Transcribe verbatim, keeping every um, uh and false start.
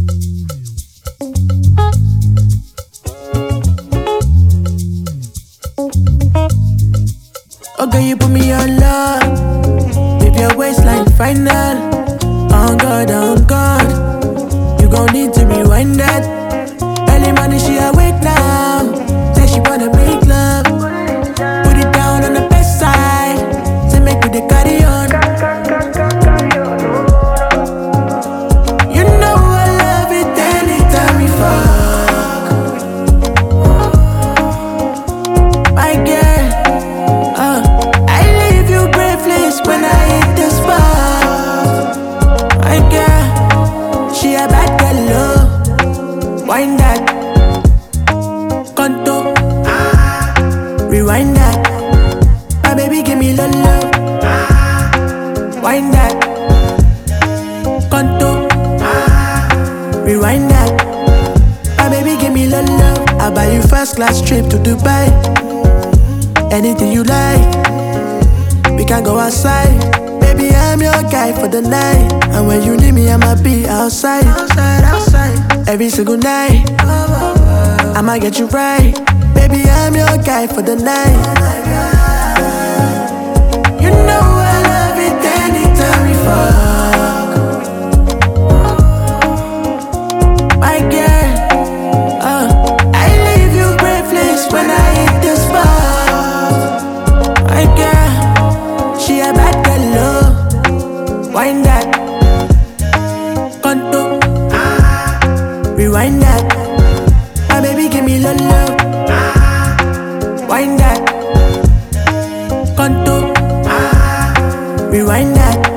Okay, you put me on love. If your waistline final, on God, on God, you gon' need to rewind that. Early morning, she awake now. Say she wanna make love. Put it down on the best side. Say make me the carry on. You know I love it anytime we fuck. My girl, uh, I leave you breathless when I hit the spot. My girl, she a bad girl, love. Wind that, contour, rewind that. My baby give me love, love. Wind that, contour, rewind that. My baby give me love, love. I buy you first class trip to Dubai. Anything you like, we can go outside. Baby, I'm your guy for the night. And when you need me, I'ma be outside. Outside, outside. Every single night, I'ma get you right. Baby, I'm your guy for the night. You know I love it anytime we fuck. My girl, uh, I leave you breathless when I hit the spot. My girl, she a bad girl, love. Wind that, contour, rewind that. My baby give me love, love. Wind that, contour, rewind that.